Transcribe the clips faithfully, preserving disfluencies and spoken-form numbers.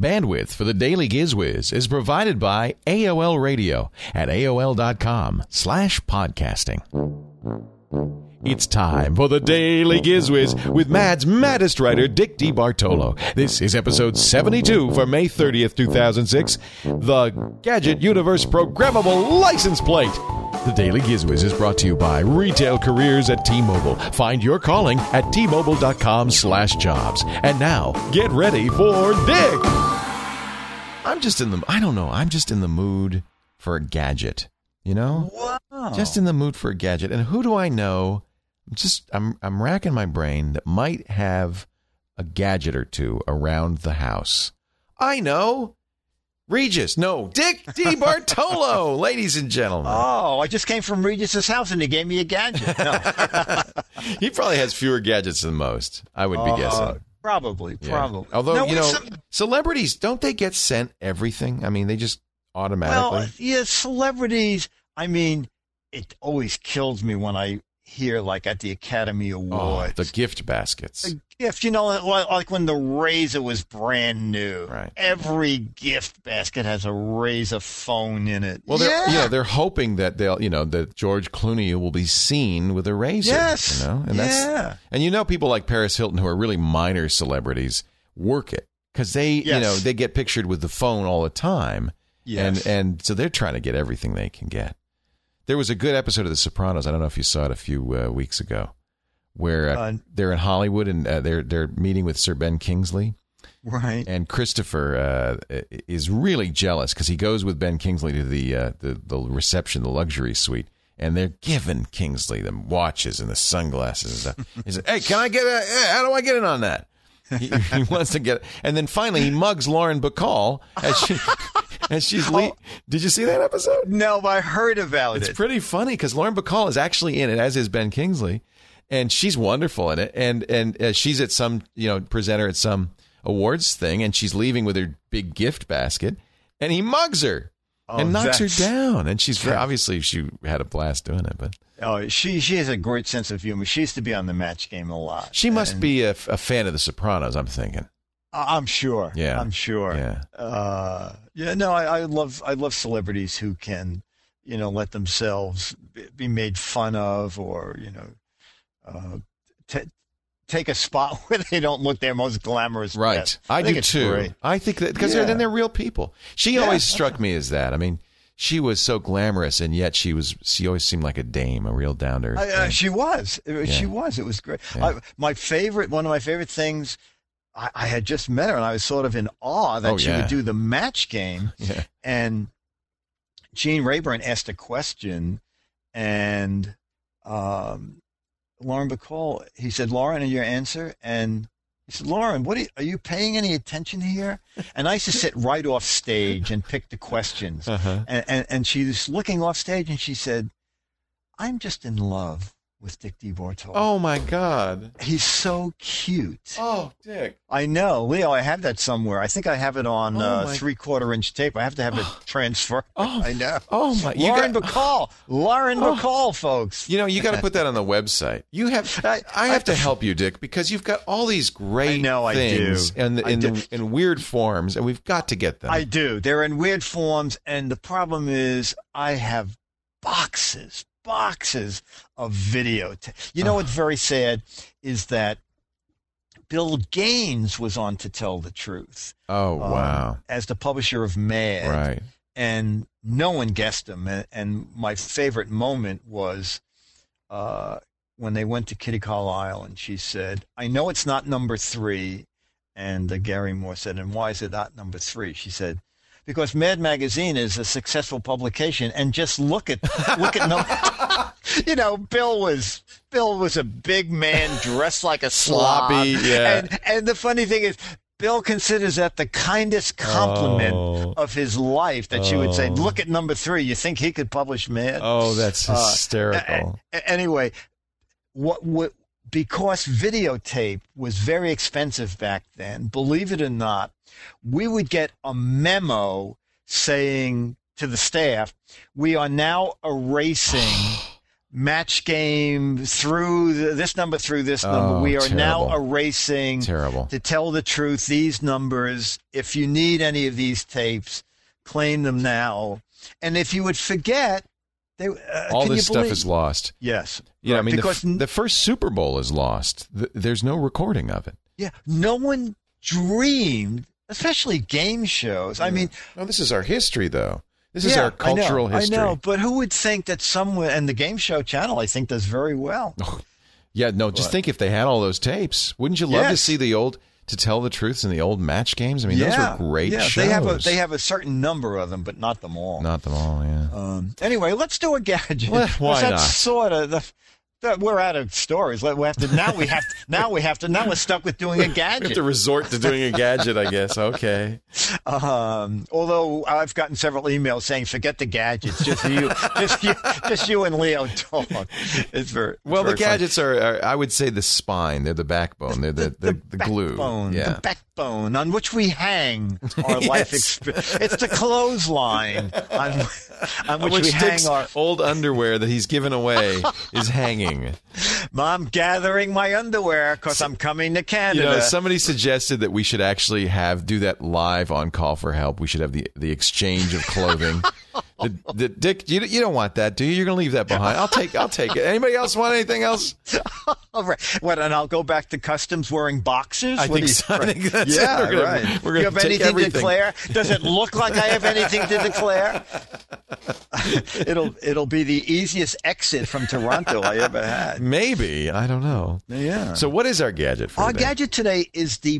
Bandwidth for the Daily Gizwiz is provided by A O L Radio at A O L dot com slash podcasting. It's time for the Daily Gizwiz with Mad's maddest writer, Dick DeBartolo. This is episode seventy-two for May thirtieth, two thousand six, the Gadget Universe Programmable License Plate. The Daily Gizwiz is brought to you by Retail Careers at T-Mobile. Find your calling at T Mobile dot com slash jobs. And now, get ready for Dick. I'm just in the, I don't know, I'm just in the mood for a gadget, you know? Wow. Just in the mood for a gadget. And who do I know? I'm just, I'm, I'm racking my brain that might have a gadget or two around the house. I know. Regis, no, Dick DeBartolo, ladies and gentlemen. Oh, I just came from Regis's house and he gave me a gadget. No. He probably has fewer gadgets than most, I would be uh, guessing. Probably, Yeah. probably. Although, now, you know, some, celebrities, don't they get sent everything? I mean, they just automatically. well, yeah, celebrities, I mean, it always kills me when I hear, like, at the Academy oh, Awards. the gift baskets. A gift, you know, like, like when the Razor was brand new. Right. Every gift basket has a Razor phone in it. Well, they're, yeah. you know, they're hoping that they'll, you know, that George Clooney will be seen with a razor. Yes. You know, and that's, yeah. and you know, people like Paris Hilton, who are really minor celebrities, work it because they, Yes. you know, they get pictured with the phone all the time, Yes. and and so they're trying to get everything they can get. There was a good episode of The Sopranos. I don't know if you saw it a few uh, weeks ago, where uh, Uh, they're in Hollywood and uh, they're they're meeting with Sir Ben Kingsley. Right. And Christopher uh, is really jealous because he goes with Ben Kingsley to the, uh, the the reception, the luxury suite, and they're giving Kingsley the watches and the sunglasses and stuff. He said, "Hey, can I get a? How do I get in on that?" He, he wants to get, and then finally he mugs Lauren Bacall as she as she's. Le- Oh. Did you see that episode? No, but I heard about It's it. pretty funny because Lauren Bacall is actually in it, as is Ben Kingsley, and she's wonderful in it. And and uh, she's at some you know presenter at some awards thing, and she's leaving with her big gift basket, and he mugs her Oh, and knocks her that's- down. And she's obviously she had a blast doing it, but Oh, she she has a great sense of humor. She used to be on the Match Game a lot. she must And be a, a fan of The Sopranos. I'm thinking. I- I'm sure. Yeah. I'm sure. Yeah. Uh, yeah. No, I, I love I love celebrities who can, you know, let themselves be- be made fun of, or you know, uh, t- take a spot where they don't look their most glamorous. Right, best. I, think do it's too. great. I think that because Yeah. they're, then they're real people. She Yeah. always struck me as that. I mean, she was so glamorous, and yet she was she always seemed like a dame, a real down to earth. I, uh, she was. It- She was. It was great. Yeah. I, my favorite, one of my favorite things. I, I had just met her, and I was sort of in awe that Oh, she yeah. would do the Match Game. Yeah. And Gene Rayburn asked a question, and um, Lauren Bacall, he said, "Lauren, are your answer?" And he said, "Lauren, what are you, are you paying any attention here?" And I used to sit right off stage and pick the questions. Uh-huh. And, and, and she was looking off stage, and she said, "I'm just in love with Dick DeBartolo. Oh my God! He's so cute." Oh, Dick! I know, Leo. I have that somewhere. I think I have it on Oh, uh, my- three-quarter inch tape. I have to have it transferred. Oh, I know. Oh my! You Lauren got, Bacall. Lauren Oh. Bacall, folks. you know, you got to put that on the website. You have. I, I have to help you, Dick, because you've got all these great I know I things do. in I in, do. the, in weird forms, and we've got to get them. I do. They're in weird forms, and the problem is I have boxes, boxes of video. You know what's very sad is that Bill Gaines was on To Tell the Truth. oh um, wow! as the publisher of Mad. Right. And no one guessed him. And, and my favorite moment was uh, when they went to Kitty Carlisle, and she said, "I know it's not number three." And uh, Gary Moore said, "And why is it not number three?" She said, "Because Mad Magazine is a successful publication, and just look at look at number." You know, Bill was Bill was a big man dressed like a slob. Sloppy, yeah. And and the funny thing is, Bill considers that the kindest compliment Oh. of his life, that she would say, Oh. "Look at number three. You think he could publish Mad?" Oh, that's Uh, hysterical. a- a- anyway, what what because videotape was very expensive back then, believe it or not, we would get a memo saying to the staff, "We are now erasing match game through the, this number through this Oh, number. We are terrible. now erasing Terrible. to tell the truth these numbers. If you need any of these tapes, claim them now. And if you would forget, they, uh, All can this you stuff believe? is lost. Yes. Yeah, I Right, mean, the, because f- the first Super Bowl is lost. Th- there's no recording of it. yeah, no one dreamed, especially game shows. I mean, No, this is our history, though. This is yeah, our cultural I know, history. I know, but who would think that someone, and the game show channel, I think, does very well. Yeah, no, just What? think if they had all those tapes. Wouldn't you love to Yes. see the old, to tell the truths in the old match games? I mean, yeah, those were great yeah, shows. They have a they have a certain number of them, but not them all. Not them all, yeah. Um, anyway, let's do a gadget. Well, why That's not? Sort of the, the, we're out of stories. Let- We have to now. We have to, now. We have to now. We're stuck with doing a We have gadget. to resort to doing a gadget, I guess. Okay. Um, although I've gotten several emails saying, "Forget the gadgets. Just you, just you, just you and Leo talk." It's very it's Well, the very funny. gadgets are, are, I would say, the spine. They're the backbone. They're the, the, the, glue. Backbone, Yeah. the backbone on which we hang our life Yes. experience. It's the clothesline on, on which, Which we hang Dick's our. old underwear that he's given away is hanging. I'm gathering my underwear because I'm coming to You Canada. know, somebody suggested that we should actually have do that live on Call for Help. We should have the, the exchange of clothing. the, the, Dick, you, you don't want that, do you? You're going to leave that behind. I'll take I'll take it. Anybody else want anything else? All right. What? And I'll go back to customs wearing boxers. I What think do you- so. I think that's yeah, it. We're gonna- right. we're Do you gonna have take anything everything. to declare? Does it look like I have anything to declare? it'll it'll be the easiest exit from Toronto I ever had. Maybe. I don't know. Yeah. So what is our gadget for Our today? gadget today is the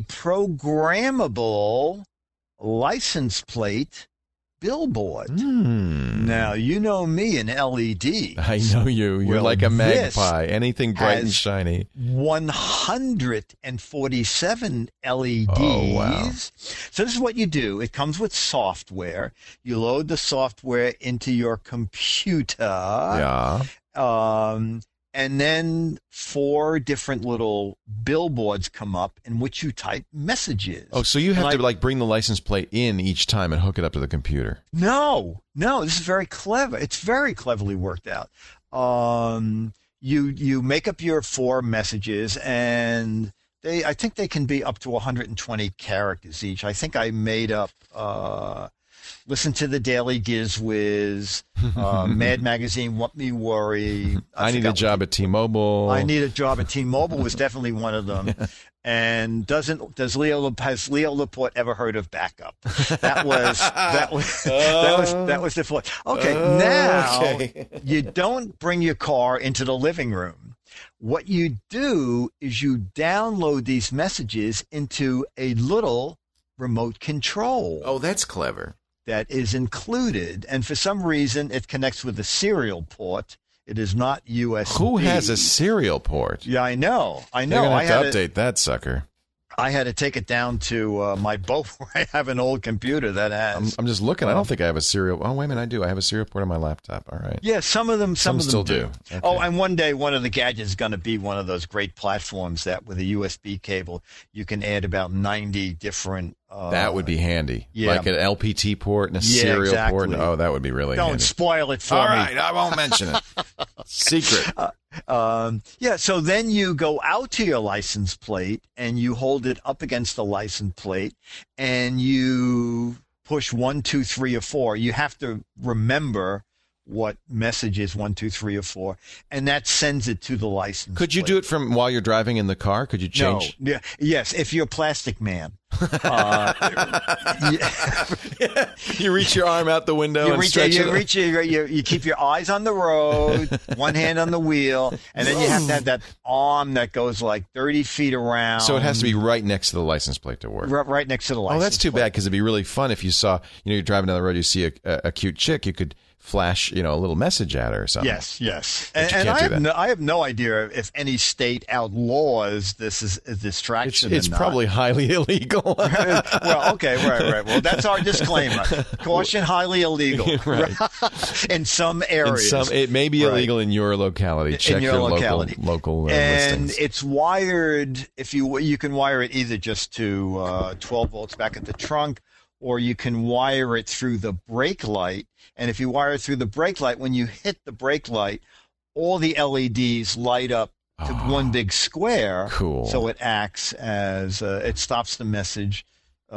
programmable license plate billboard. Hmm. Now, you know me in L E D. I know you. You're Well, like a this magpie. Anything bright and has shiny. one hundred forty-seven L E Ds. Oh, wow. So this is what you do. It comes with software. You load the software into your computer. Yeah. Um, and then four different little billboards come up in which you type messages. Oh, so you have Like- to like bring the license plate in each time and hook it up to the computer. No, no, this is very clever. It's very cleverly worked out. Um, you you make up your four messages, and they I think they can be up to one hundred twenty characters each. I think I made up. Uh, Listen to the Daily Gizwiz, uh, Mad Magazine, What Me Worry. I, need a forgot job at T-Mobile. I need a job at T-Mobile was definitely one of them. And doesn't does Leo has Leo Laporte ever heard of backup? That was that was that was that was the floor. Okay, Uh, now okay. you don't bring your car into the living room. What you do is you download these messages into a little remote control Oh, that's clever. that is included, and for some reason it connects with a serial port. It is not U S B. Who has a serial port? Yeah, I know. I They're know. gonna I have had to to, update that sucker. I had to take it down to uh, my boat where I have an old computer that has. I'm, I'm just looking. I don't think I have a serial. Oh, wait a minute. I do. I have a serial port on my laptop. All right. yeah, some of them. Some, Some of them still do. do. Okay. Oh, and one day one of the gadgets is going to be one of those great platforms that with a U S B cable you can add about ninety different. Uh, That would be handy. yeah. Like an L P T port and a Yeah, serial port. exactly. Oh, that would be really Don't handy. spoil it for All me. right. I won't mention it. Secret. Um, yeah, so then you go out to your license plate and you hold it up against the license plate and you push one, two, three, or four. You have to remember what message is one, two, three, or four, and that sends it to the license. Could you plate. do it from while you're driving in the car? Could you change? No. Yeah. Yes, if you're a plastic man. Uh, yeah. You reach your arm out the window You and reach, stretch you, it. reach you, you, you keep your eyes on the road, one hand on the wheel, and then you have to have that arm that goes like thirty feet around. So it has to be right next to the license plate to work. right, right next to the license. Oh, that's too plate. bad because it'd be really fun if you saw, you know, you're driving down the road, you see a, a, a cute chick, you could flash, you know, a little message at her or something. Yes, yes. But And, you and can't I do have that. no, I have no idea if any state outlaws this is a It's, distraction. it's or not. probably highly illegal. well, okay, right, right. Well, that's our disclaimer. Caution: highly illegal Right. in some In areas. some, it may be Right. illegal in your locality. Check in your, your, locality. local local uh, and listings. it's wired. If you you can wire it either just to uh, twelve volts back at the trunk, or you can wire it through the brake light. And if you wire it through the brake light, when you hit the brake light, all the L E Ds light up to Oh, one big square. cool. So it acts as uh, it stops the message.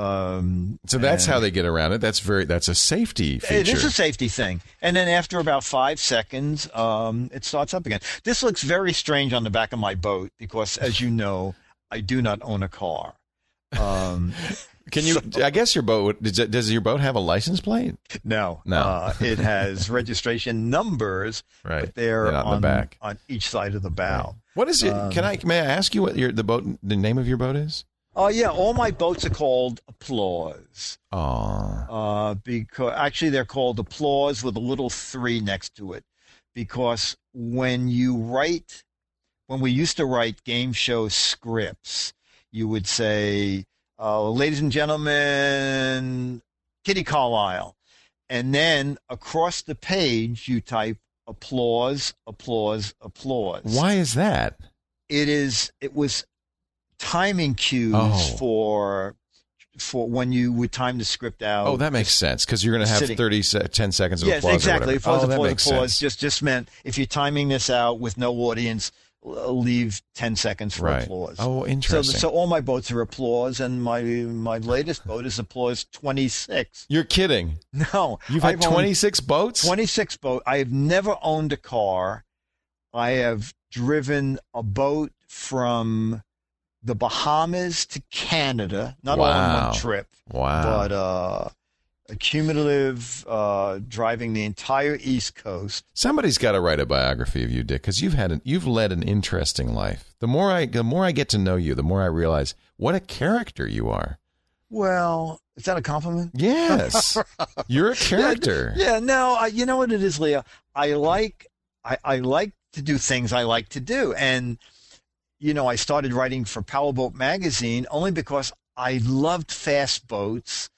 Um, So that's and how they get around it. That's very that's a safety feature. It is a safety thing. And then after about five seconds, um, it starts up again. This looks very strange on the back of my boat because, as you know, I do not own a car. Um, Can you? so- I guess your boat does. It, does your boat have a license plate? no, No. uh, it has registration numbers, Right. but they're They're not in the on back. on each side of the bow. What is it? Um, Can I? May I ask you what your the boat the name of your boat is? Oh yeah, all my boats are called Applause. Oh, Uh, because actually they're called Applause with a little three next to it, because when you write, when we used to write game show scripts, you would say, uh, "Ladies and gentlemen, Kitty Carlisle," and then across the page you type applause, applause, applause. why is that? It is. It was timing cues Oh. for for when you would time the script out. Oh, that makes sense because you're going to have sitting- thirty, se- ten seconds of Yes, applause. exactly. Or If whatever. applause, oh, that applause, makes applause sense. just just meant if you're timing this out with no audience, l- leave ten seconds for Right. applause. Oh, So, interesting. so all my boats are applause, and my my latest boat is applause twenty-six. You're kidding. No, You've had I've owned twenty-six boats. twenty-six boat. I have never owned a car. I have driven a boat from the Bahamas to Canada, not all in Wow. one trip, Wow. but uh, a cumulative uh, driving the entire East Coast. Somebody's got to write a biography of you, Dick, because you've had an, you've led an interesting life. The more I the more I get to know you, the more I realize what a character you are. Well, is that a compliment? Yes, you're a character. Yeah, no, I, you know what it is, Leah? I like, I, I like to do things I like to do. And, you know, I started writing for Powerboat Magazine only because I loved fast boats.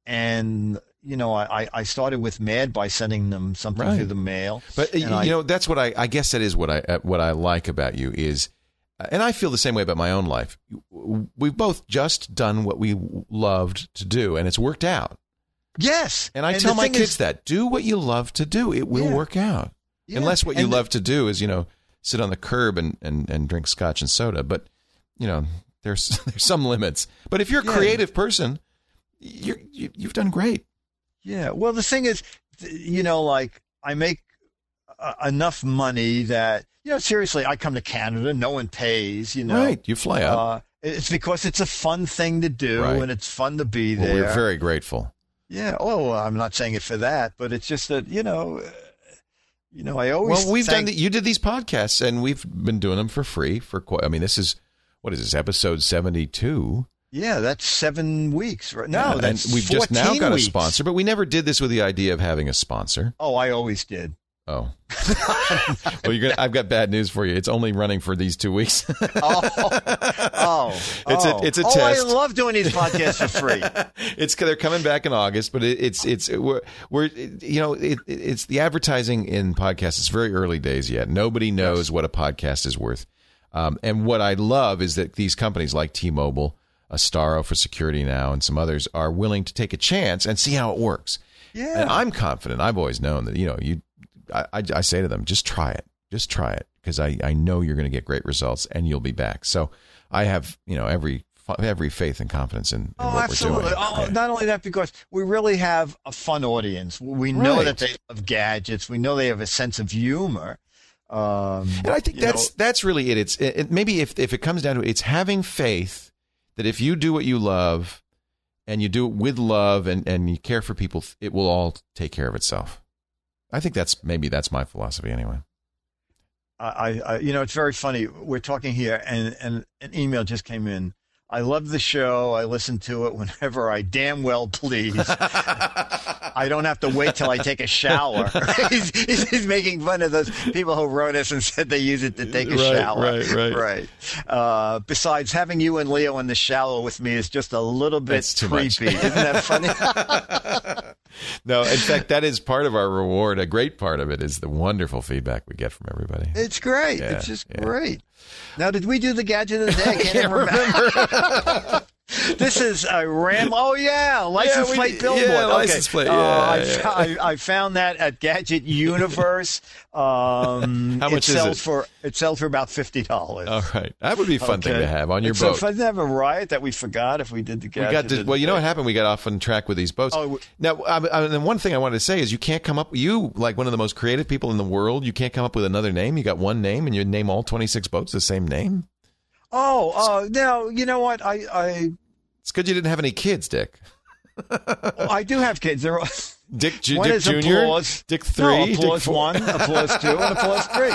And, you know, I, I started with Mad by sending them something Right. through the mail. But And you I- know, that's what I I guess that is what I uh, what I like about you is, and I feel the same way about my own life. We've both just done what we loved to do, and it's worked out. Yes. And I And tell the my thing kids is- that do what you love to do; it will Yeah. work out. Yeah. Unless what you And the- love to do is, you know, sit on the curb and, and, and drink scotch and soda. But, you know, there's there's some limits. But if you're a Yeah. creative person, you're, you, you've done great. Yeah. Well, the thing is, th- you know, like I make uh, enough money that, you know, seriously, I come to Canada, no one pays, you know. Right. You fly up. Uh, it's because it's a fun thing to do Right. and it's fun to be well, there. we're very grateful. Yeah. Oh, I'm not saying it for that, but it's just that, you know, uh, you know, I always Well, we've thank- done the, you did these podcasts, and we've been doing them for free for quite. I mean, this is what is this episode seventy-two? Yeah, that's seven weeks. Right? No, Yeah, that's and we've just now fourteen got weeks. a sponsor, but we never did this with the idea of having a sponsor. Oh, I always did. Oh, well, you're gonna. I've got bad news for you. It's only running for these two weeks. Oh, oh, It's a- oh. it's a oh, test. I love doing these podcasts for free. It's they're coming back in August, but it, it's it's we're, we're you know it, it's the advertising in podcasts. It's very early days yet. Nobody knows what a podcast is worth. Um, and what I love is that these companies like T-Mobile, Astaro for security now, and some others are willing to take a chance and see how it works. Yeah. And I'm confident. I've always known that you know you. I, I, I say to them, just try it, just try it, because I, I know you're going to get great results and you'll be back. So I have you know every every faith and confidence in, in Oh, what absolutely. we're doing. Oh, Yeah. not only that, because we really have a fun audience. We know Right. that they love gadgets. We know they have a sense of humor. Um, And I think you that's know, that's really it. It's it, maybe if if it comes down to it, it's having faith that if you do what you love and you do it with love and, and you care for people, it will all take care of itself. I think that's maybe that's my philosophy anyway. I, I, you know, it's very funny. We're talking here, and, and an email just came in. I love the show. I listen to it whenever I damn well please. I don't have to wait till I take a shower. he's, he's, he's making fun of those people who wrote us and said they use it to take a Right, shower. right, right. Right. Uh, besides, having you and Leo in the shower with me is just a little bit That's too much. creepy. Isn't that funny? No, in fact, that is part of our reward. A great part of it is the wonderful feedback we get from everybody. It's great. Yeah, it's just yeah. great. Now, did we do the gadget of the day? I can't, even remember. This is a Ram. Oh yeah, license Yeah, we- plate billboard. yeah, Okay. license plate, Uh, yeah, I, yeah. fo- I, I found that at Gadget Universe. Um, How much it is sells it? For it sells for about fifty dollars. All right. That would be a fun thing to have on your so boat. If I didn't have a riot that we forgot if we did the We Gadget. got to, well, you know what happened? We got off on track with these boats. Oh, we- now, I, I, and one thing I wanted to say is you can't come up, you, like one of the most creative people in the world, you can't come up with another name. You got one name and you name all twenty-six boats the same name. Oh, uh, no, you know what? I, I, It's good you didn't have any kids, Dick. I do have kids. They're all- Dick, Ju- one Dick is Junior, applause. Dick three, no, Dick applause four. one, applause two, and applause three.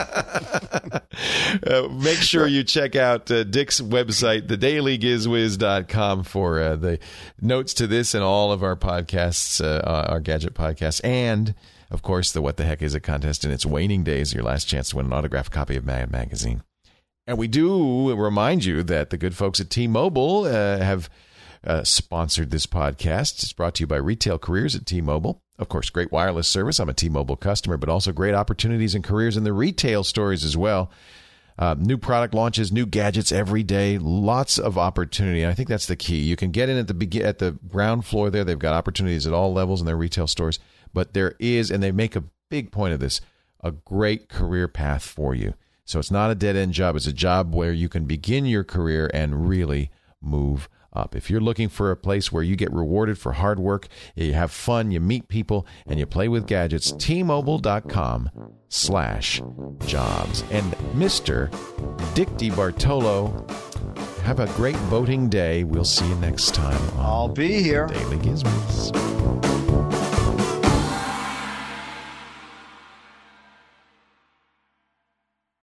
Uh, make sure you check out uh, Dick's website, the daily giz wiz dot com, for uh, the notes to this and all of our podcasts, uh, our gadget podcasts, and, of course, the What the Heck Is It contest in its waning days, your last chance to win an autographed copy of Mad Magazine. And we do remind you that the good folks at T-Mobile uh, have uh, sponsored this podcast. It's brought to you by Retail Careers at T-Mobile. Of course, great wireless service. I'm a T-Mobile customer, but also great opportunities and careers in the retail stores as well. Uh, new product launches, new gadgets every day, lots of opportunity. And I think that's the key. You can get in at the be- at the ground floor there. They've got opportunities at all levels in their retail stores. But there is, and they make a big point of this, a great career path for you. So it's not a dead-end job. It's a job where you can begin your career and really move up. If you're looking for a place where you get rewarded for hard work, you have fun, you meet people, and you play with gadgets, T-Mobile.com slash jobs. And Mister Dick DeBartolo, have a great voting day. We'll see you next time on I'll be here. Daily Gizmos.